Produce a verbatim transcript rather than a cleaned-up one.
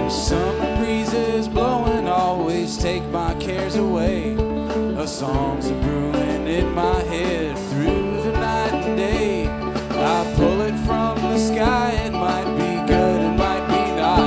Summer breezes blowing always take my cares away. A song's a brewing in my head.